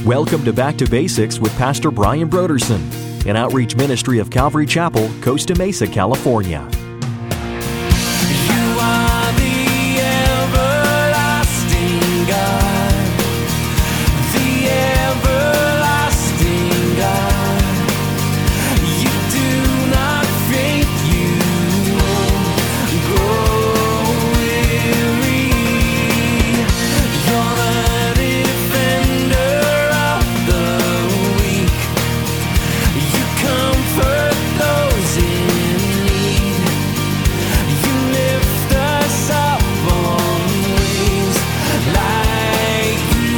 Welcome to Back to Basics with Pastor Brian Broderson, an outreach ministry of Calvary Chapel, Costa Mesa, California. You are the everlasting God, the everlasting God. You do not faint, you won't grow weary. You're the defender of the weak. You comfort those in need. You lift us up on wings like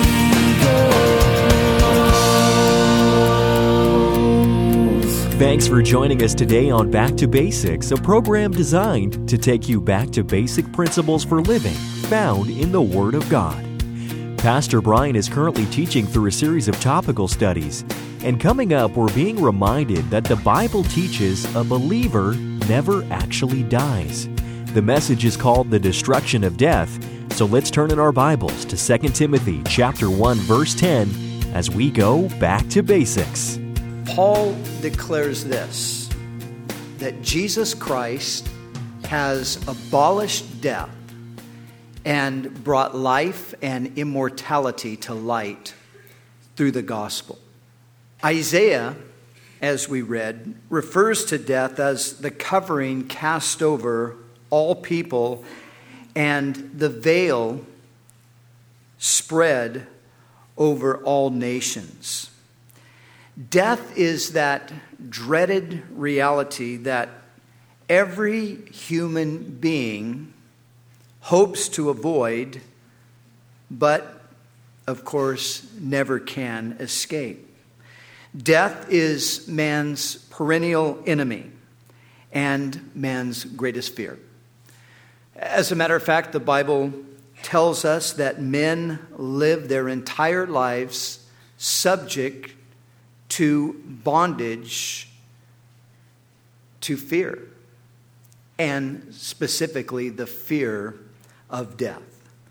eagles. Thanks for joining us today on Back to Basics, a program designed to take you back to basic principles for living found in the Word of God. Pastor Brian is currently teaching through a series of topical studies, and coming up, we're being reminded that the Bible teaches a believer never actually dies. The message is called The Destruction of Death, so let's turn in our Bibles to 2 Timothy chapter 1, verse 10 as we go back to basics. Paul declares this, that Jesus Christ has abolished death and brought life and immortality to light through the gospel. Isaiah, as we read, refers to death as the covering cast over all people and the veil spread over all nations. Death is that dreaded reality that every human being hopes to avoid, but, of course, never can escape. Death is man's perennial enemy and man's greatest fear. As a matter of fact, the Bible tells us that men live their entire lives subject to bondage to fear, and specifically the fear of death.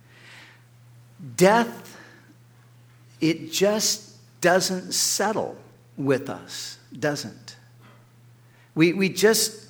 Death, it just doesn't settle with us, doesn't. We just,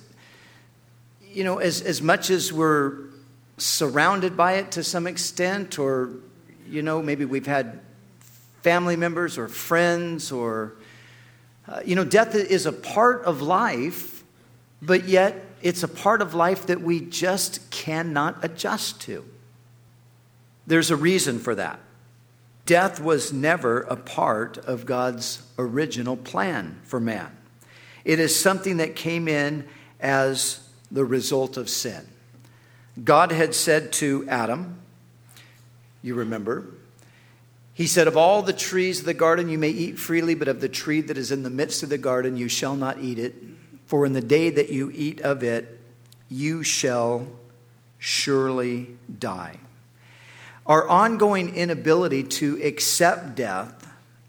as much as we're surrounded by it to some extent, or, maybe we've had family members or friends or, death is a part of life, but yet it's a part of life that we just cannot adjust to. There's a reason for that. Death was never a part of God's original plan for man. It is something that came in as the result of sin. God had said to Adam, you remember, he said, of all the trees of the garden you may eat freely, but of the tree that is in the midst of the garden you shall not eat it. For in the day that you eat of it, you shall surely die. Our ongoing inability to accept death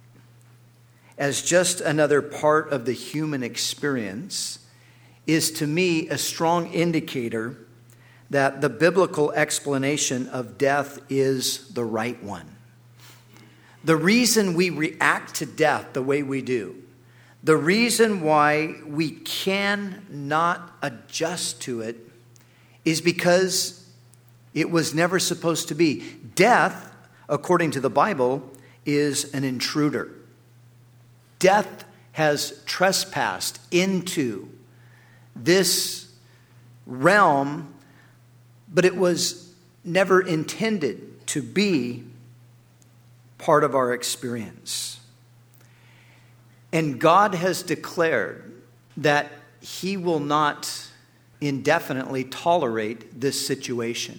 as just another part of the human experience is, to me, a strong indicator that the biblical explanation of death is the right one. The reason we react to death the way we do, the reason why we cannot adjust to it, is because it was never supposed to be. Death, according to the Bible, is an intruder. Death has trespassed into this realm, but it was never intended to be part of our experience. And God has declared that He will not indefinitely tolerate this situation.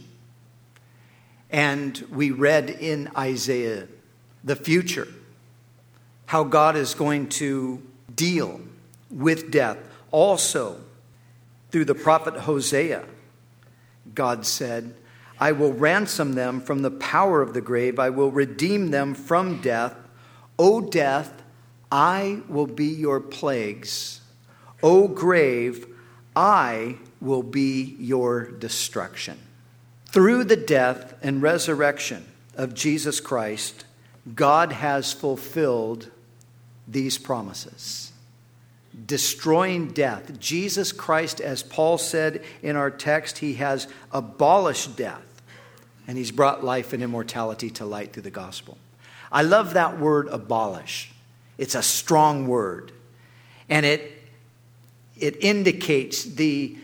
And we read in Isaiah the future, how God is going to deal with death. Also, through the prophet Hosea, God said, I will ransom them from the power of the grave. I will redeem them from death. O death, I will be your plagues. O grave, I will be your destruction. Through the death and resurrection of Jesus Christ, God has fulfilled these promises. Destroying death. Jesus Christ, as Paul said in our text, he has abolished death, and he's brought life and immortality to light through the gospel. I love that word, abolish. It's a strong word, and it indicates the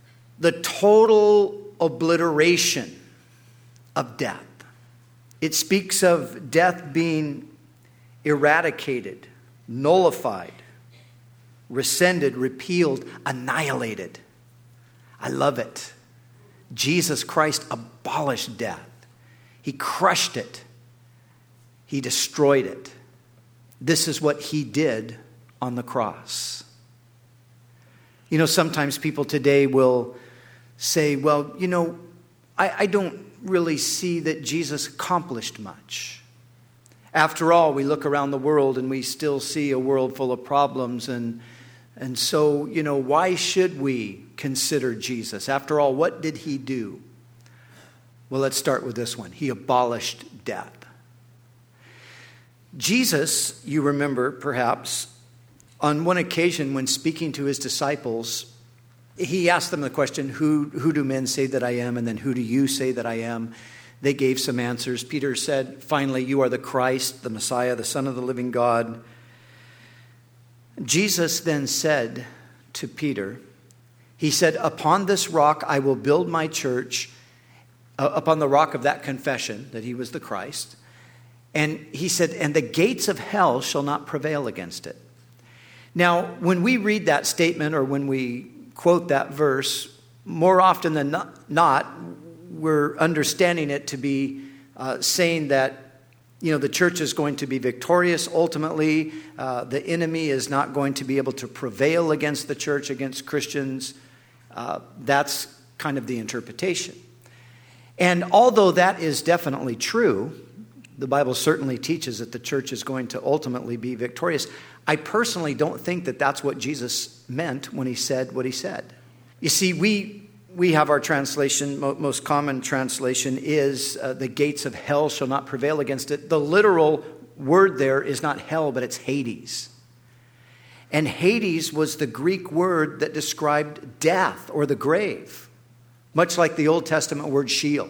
total obliteration of death. It speaks of death being eradicated, nullified, rescinded, repealed, annihilated. I love it. Jesus Christ abolished death. He crushed it. He destroyed it. This is what he did on the cross. You know, sometimes people today will say, well, you know, I don't really see that Jesus accomplished much. After all, we look around the world and we still see a world full of problems. And so, you know, why should we consider Jesus? After all, what did he do? Well, let's start with this one. He abolished death. Jesus, you remember perhaps, on one occasion when speaking to his disciples, he asked them the question, who do men say that I am? And then who do you say that I am? They gave some answers. Peter said, finally, you are the Christ, the Messiah, the Son of the living God. Jesus then said to Peter, he said, upon this rock I will build my church, upon the rock of that confession that he was the Christ. And he said, and the gates of hell shall not prevail against it. Now, when we read that statement or when we quote that verse, more often than not, we're understanding it to be saying that, you know, the church is going to be victorious ultimately. The enemy is not going to be able to prevail against the church, against Christians. That's kind of the interpretation. And although that is definitely true, the Bible certainly teaches that the church is going to ultimately be victorious. I personally don't think that that's what Jesus meant when he said what he said. You see, we have our translation, most common translation is the gates of hell shall not prevail against it. The literal word there is not hell, but it's Hades. And Hades was the Greek word that described death or the grave, much like the Old Testament word Sheol.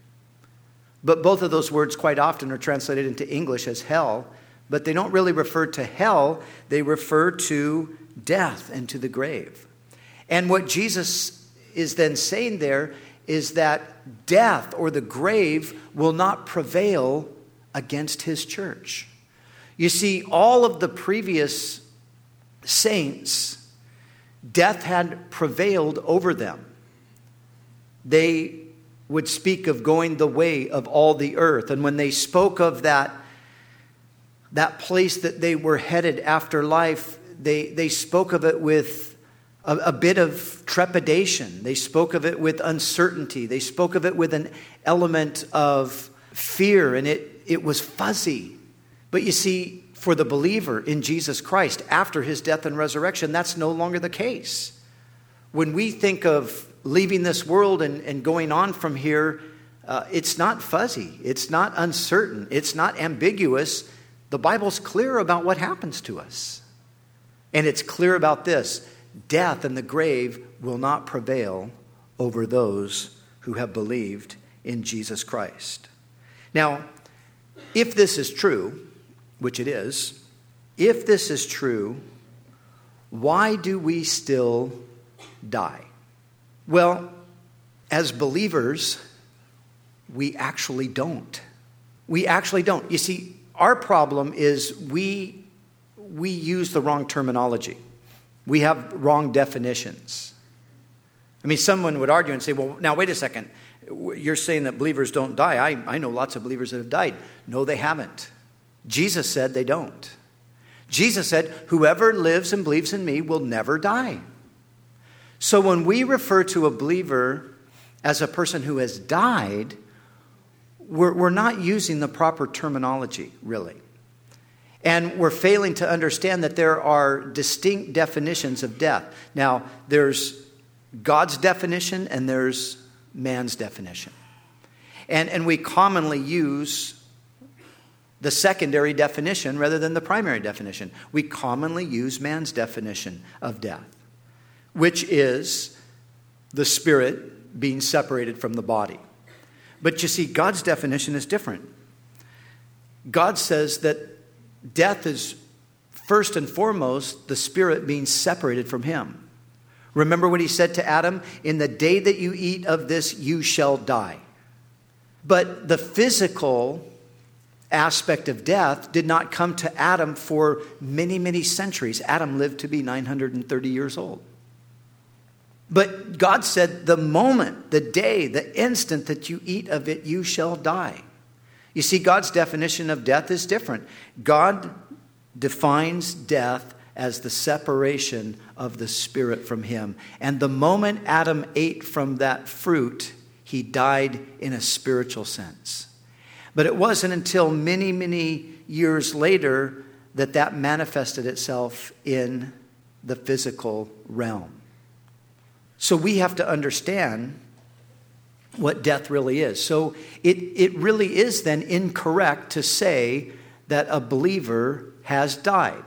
But both of those words quite often are translated into English as hell, but they don't really refer to hell. They refer to death and to the grave. And what Jesus is then saying there is that death or the grave will not prevail against his church. You see, all of the previous saints, death had prevailed over them. They would speak of going the way of all the earth. And when they spoke of that place that they were headed after life, they spoke of it with a bit of trepidation. They spoke of it with uncertainty. They spoke of it with an element of fear, and it was fuzzy. But you see, for the believer in Jesus Christ, after his death and resurrection, that's no longer the case. When we think of leaving this world and going on from here, it's not fuzzy. It's not uncertain. It's not ambiguous. The Bible's clear about what happens to us. And it's clear about this: death and the grave will not prevail over those who have believed in Jesus Christ. Now, if this is true, which it is, if this is true, why do we still die? Well, as believers, we actually don't. We actually don't. You see, our problem is we use the wrong terminology. We have wrong definitions. I mean, someone would argue and say, well, now wait a second. You're saying that believers don't die. I know lots of believers that have died. No, they haven't. Jesus said they don't. Jesus said, whoever lives and believes in me will never die. So when we refer to a believer as a person who has died, we're not using the proper terminology, really. And we're failing to understand that there are distinct definitions of death. Now, there's God's definition and there's man's definition. And we commonly use the secondary definition rather than the primary definition. We commonly use man's definition of death, which is the spirit being separated from the body. But you see, God's definition is different. God says that death is first and foremost the spirit being separated from him. Remember what he said to Adam? In the day that you eat of this, you shall die. But the physical aspect of death did not come to Adam for many, many centuries. Adam lived to be 930 years old. But God said, the moment, the day, the instant that you eat of it, you shall die. You see, God's definition of death is different. God defines death as the separation of the spirit from him. And the moment Adam ate from that fruit, he died in a spiritual sense. But it wasn't until many, many years later that that manifested itself in the physical realm. So we have to understand what death really is. So it really is then incorrect to say that a believer has died.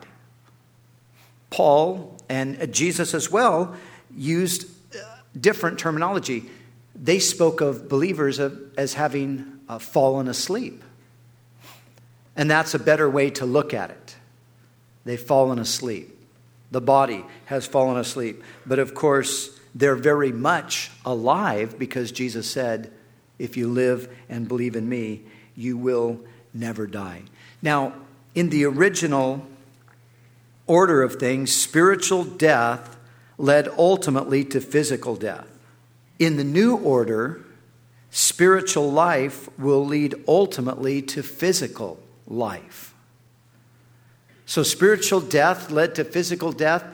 Paul and Jesus as well used different terminology. They spoke of believers as having fallen asleep. And that's a better way to look at it. They've fallen asleep. The body has fallen asleep. But of course, they're very much alive because Jesus said, if you live and believe in me, you will never die. Now, in the original order of things, spiritual death led ultimately to physical death. In the new order, spiritual life will lead ultimately to physical life. So spiritual death led to physical death.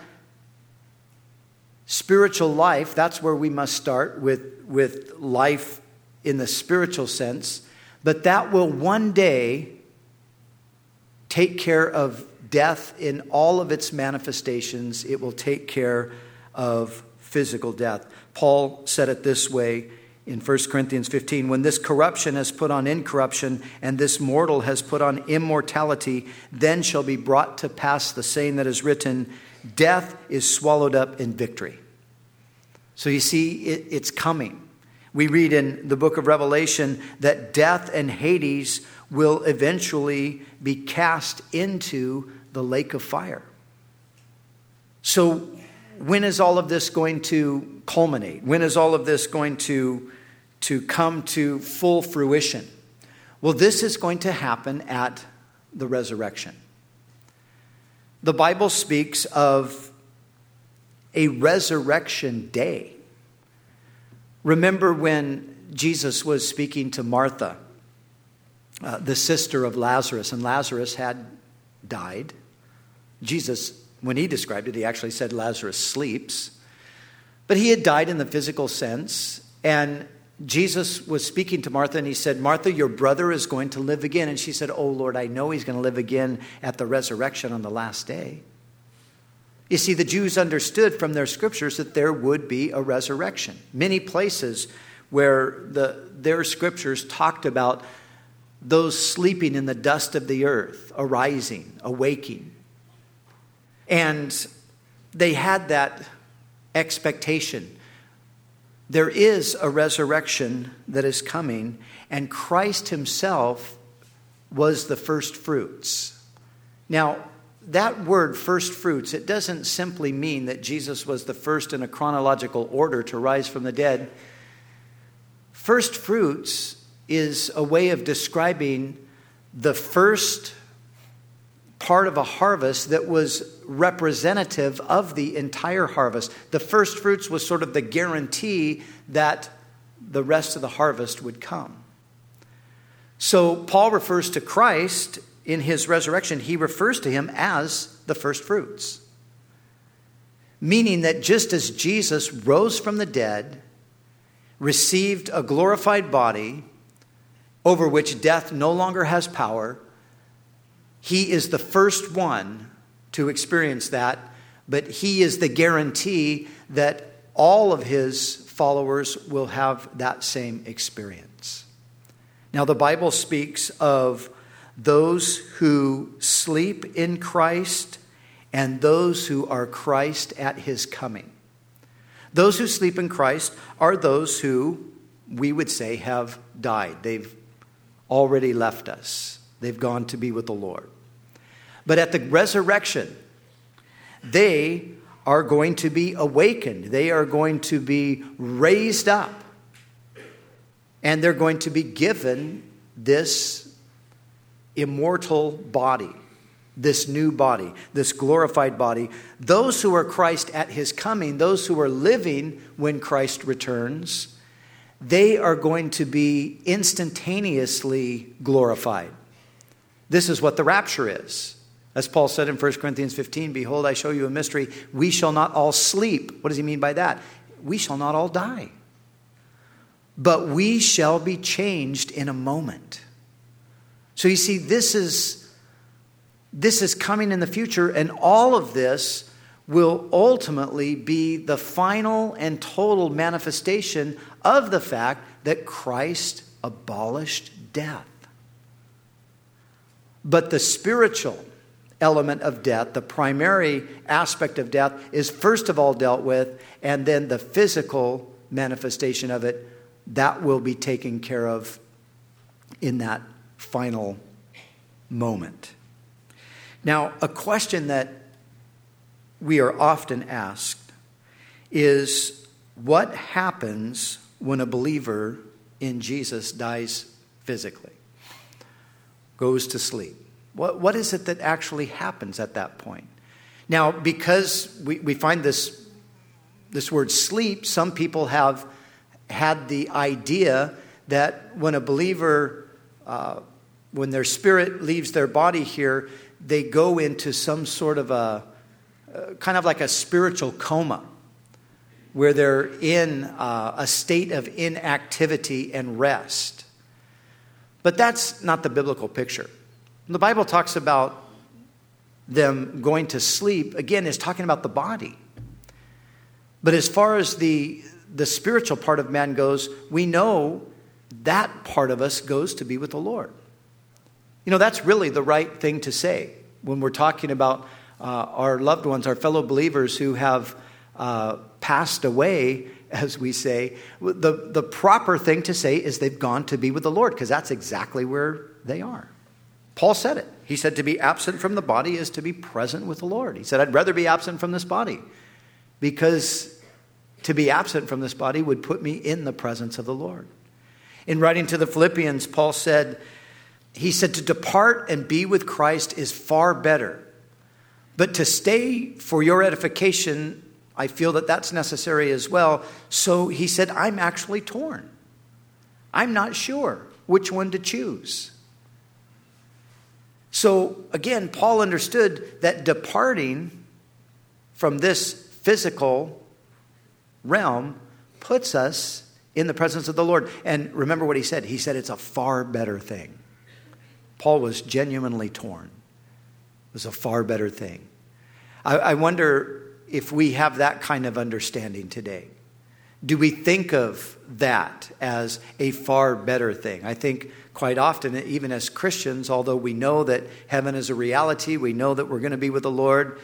Spiritual life, that's where we must start with life in the spiritual sense. But that will one day take care of death in all of its manifestations. It will take care of physical death. Paul said it this way in 1 Corinthians 15, when this corruption has put on incorruption and this mortal has put on immortality, then shall be brought to pass the saying that is written, death is swallowed up in victory. So you see, it's coming. We read in the book of Revelation that death and Hades will eventually be cast into the lake of fire. So when is all of this going to culminate? When is all of this going to come to full fruition? Well, this is going to happen at the resurrection. The Bible speaks of a resurrection day. Remember when Jesus was speaking to Martha, the sister of Lazarus, and Lazarus had died. Jesus, when he described it, he actually said Lazarus sleeps. But he had died in the physical sense, and Jesus was speaking to Martha, and he said, Martha, your brother is going to live again. And she said, oh, Lord, I know he's going to live again at the resurrection on the last day. You see, the Jews understood from their scriptures that there would be a resurrection. Many places where their scriptures talked about those sleeping in the dust of the earth, arising, awaking. And they had that expectation. There is a resurrection that is coming, and Christ himself was the first fruits. Now, that word first fruits, it doesn't simply mean that Jesus was the first in a chronological order to rise from the dead. First fruits is a way of describing the first part of a harvest that was representative of the entire harvest. The first fruits was sort of the guarantee that the rest of the harvest would come. So Paul refers to Christ in his resurrection. He refers to him as the first fruits. Meaning that just as Jesus rose from the dead, received a glorified body over which death no longer has power, he is the first one to experience that, but he is the guarantee that all of his followers will have that same experience. Now, the Bible speaks of those who sleep in Christ and those who are Christ at his coming. Those who sleep in Christ are those who we would say have died. They've already left us. They've gone to be with the Lord. But at the resurrection, they are going to be awakened. They are going to be raised up. And they're going to be given this immortal body, this new body, this glorified body. Those who are Christ at his coming, those who are living when Christ returns, they are going to be instantaneously glorified. This is what the rapture is. As Paul said in 1 Corinthians 15, behold, I show you a mystery. We shall not all sleep. What does he mean by that? We shall not all die. But we shall be changed in a moment. So you see, this is coming in the future, and all of this will ultimately be the final and total manifestation of the fact that Christ abolished death. But the spiritual element of death, the primary aspect of death, is first of all dealt with, and then the physical manifestation of it, that will be taken care of in that final moment. Now, a question that we are often asked is, what happens when a believer in Jesus dies physically, goes to sleep? What is it that actually happens at that point? Now, because we find this word sleep, some people have had the idea that when a believer, when their spirit leaves their body here, they go into some sort of a kind of like a spiritual coma, where they're in a state of inactivity and rest. But that's not the biblical picture. The Bible talks about them going to sleep, again, is talking about the body. But as far as the spiritual part of man goes, we know that part of us goes to be with the Lord. You know, that's really the right thing to say when we're talking about our loved ones, our fellow believers who have passed away, as we say. The proper thing to say is they've gone to be with the Lord, because that's exactly where they are. Paul said it. He said to be absent from the body is to be present with the Lord. He said, I'd rather be absent from this body, because to be absent from this body would put me in the presence of the Lord. In writing to the Philippians, Paul said, to depart and be with Christ is far better. But to stay for your edification, I feel that that's necessary as well. So he said, I'm actually torn. I'm not sure which one to choose. So again, Paul understood that departing from this physical realm puts us in the presence of the Lord. And remember what he said. He said it's a far better thing. Paul was genuinely torn. It was a far better thing. I wonder if we have that kind of understanding today. Do we think of that as a far better thing? I think quite often, even as Christians, although we know that heaven is a reality, we know that we're going to be with the Lord,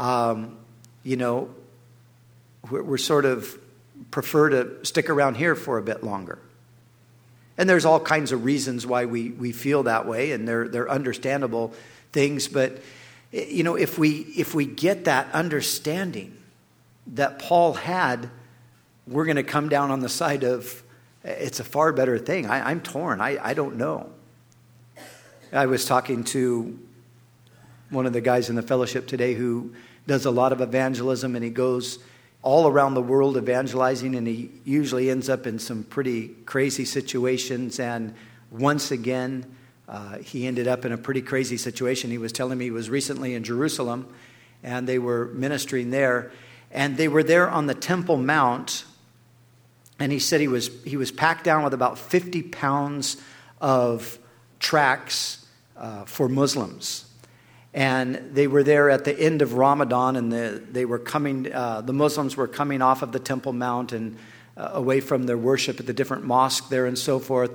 we're sort of prefer to stick around here for a bit longer. And there's all kinds of reasons why we feel that way, and they're understandable things. But you know, if we get that understanding that Paul had, we're going to come down on the side of it's a far better thing. I'm torn. I don't know. I was talking to one of the guys in the fellowship today who does a lot of evangelism, and he goes all around the world evangelizing, and he usually ends up in some pretty crazy situations. And once again, he ended up in a pretty crazy situation. He was telling me he was recently in Jerusalem, and they were ministering there, and they were there on the Temple Mount. And he said he was packed down with about 50 pounds of tracts for Muslims. And they were there at the end of Ramadan, and the Muslims were coming off of the Temple Mount and away from their worship at the different mosques there and so forth.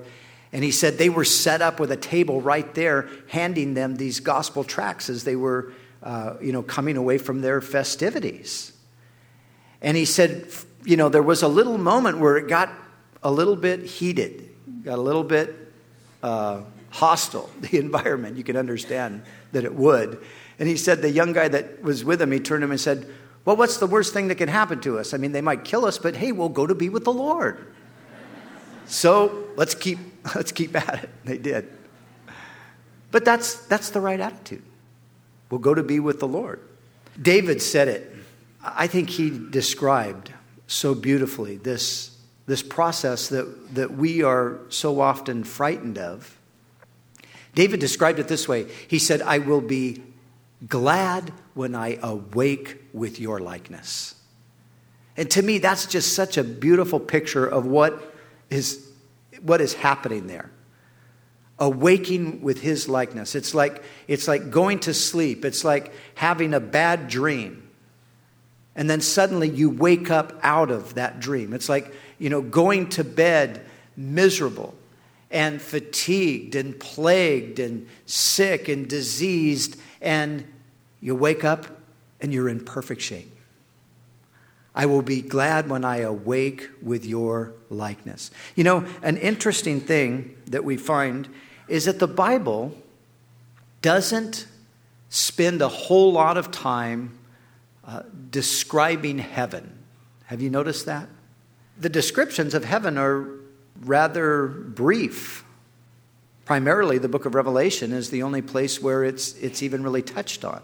And he said they were set up with a table right there, handing them these gospel tracts as they were, coming away from their festivities. And he said, there was a little moment where it got a little bit heated, got a little bit hostile, the environment. You can understand that it would. And he said the young guy that was with him, he turned to him and said, well, what's the worst thing that can happen to us? I mean, they might kill us, but hey, we'll go to be with the Lord. So let's keep at it. They did. But that's the right attitude. We'll go to be with the Lord. David said it. I think he described so beautifully this process that we are so often frightened of. David described it this way. He said, I will be glad when I awake with your likeness. And to me, that's just such a beautiful picture of what is happening there. Awaking with his likeness. It's like going to sleep. It's like having a bad dream. And then suddenly you wake up out of that dream. It's like, going to bed miserable and fatigued and plagued and sick and diseased. And you wake up and you're in perfect shape. I will be glad when I awake with your likeness. An interesting thing that we find is that the Bible doesn't spend a whole lot of time describing heaven. Have you noticed that? The descriptions of heaven are rather brief. Primarily, the book of Revelation is the only place where it's even really touched on.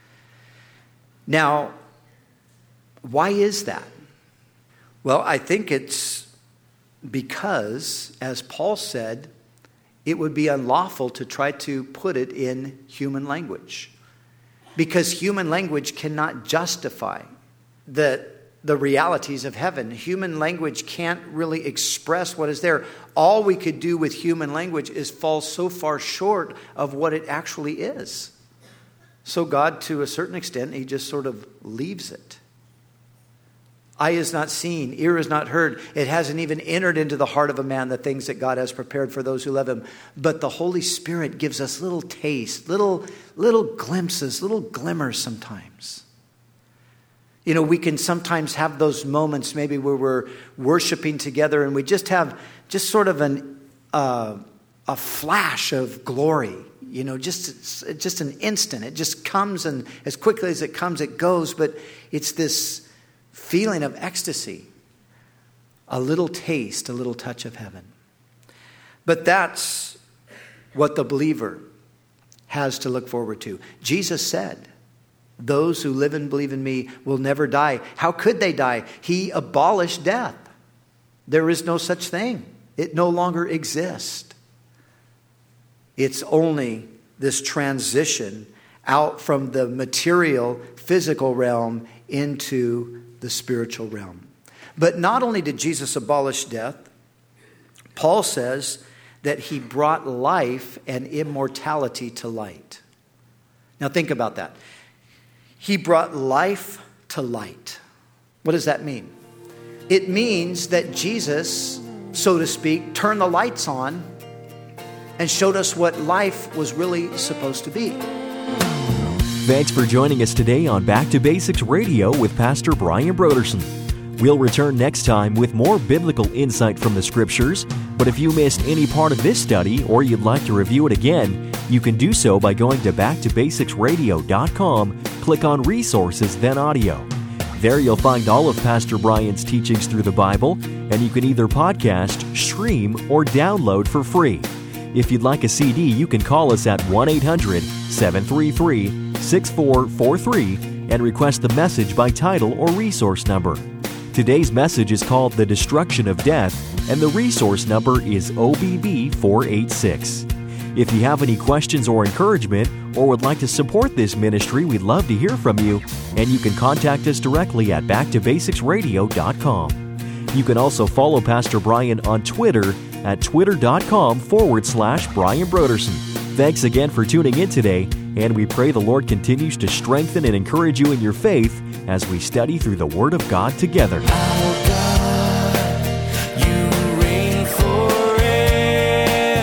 Now, why is that? Well, I think it's because, as Paul said, it would be unlawful to try to put it in human language. Because human language cannot justify the realities of heaven. Human language can't really express what is there. All we could do with human language is fall so far short of what it actually is. So God, to a certain extent, he just sort of leaves it. Eye is not seen, ear is not heard. It hasn't even entered into the heart of a man the things that God has prepared for those who love him. But the Holy Spirit gives us little tastes, little glimpses, little glimmers sometimes. We can sometimes have those moments maybe where we're worshiping together and we just have sort of a flash of glory. Just an instant. It just comes, and as quickly as it comes, it goes. But it's this feeling of ecstasy, a little taste, a little touch of heaven. But that's what the believer has to look forward to. Jesus said, those who live and believe in me will never die. How could they die? He abolished death. There is no such thing. It no longer exists. It's only this transition out from the material, physical realm into the spiritual realm. But not only did Jesus abolish death, Paul says that he brought life and immortality to light. Now think about that. He brought life to light. What does that mean? It means that Jesus, so to speak, turned the lights on and showed us what life was really supposed to be. Thanks for joining us today on Back to Basics Radio with Pastor Brian Brodersen. We'll return next time with more biblical insight from the Scriptures, but if you missed any part of this study or you'd like to review it again, you can do so by going to backtobasicsradio.com, click on Resources, then Audio. There you'll find all of Pastor Brian's teachings through the Bible, and you can either podcast, stream, or download for free. If you'd like a CD, you can call us at 1-800-733-6443 and request the message by title or resource number. Today's message is called The Destruction of Death, and the resource number is OBB 486. If you have any questions or encouragement, or would like to support this ministry, we'd love to hear from you, and you can contact us directly at backtobasicsradio.com. You can also follow Pastor Brian on Twitter at twitter.com/Brian Brodersen. Thanks again for tuning in today, and we pray the Lord continues to strengthen and encourage you in your faith as we study through the Word of God together. Our God, you reign forever.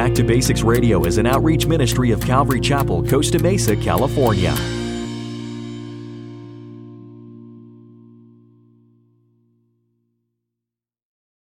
Back to Basics Radio is an outreach ministry of Calvary Chapel, Costa Mesa, California.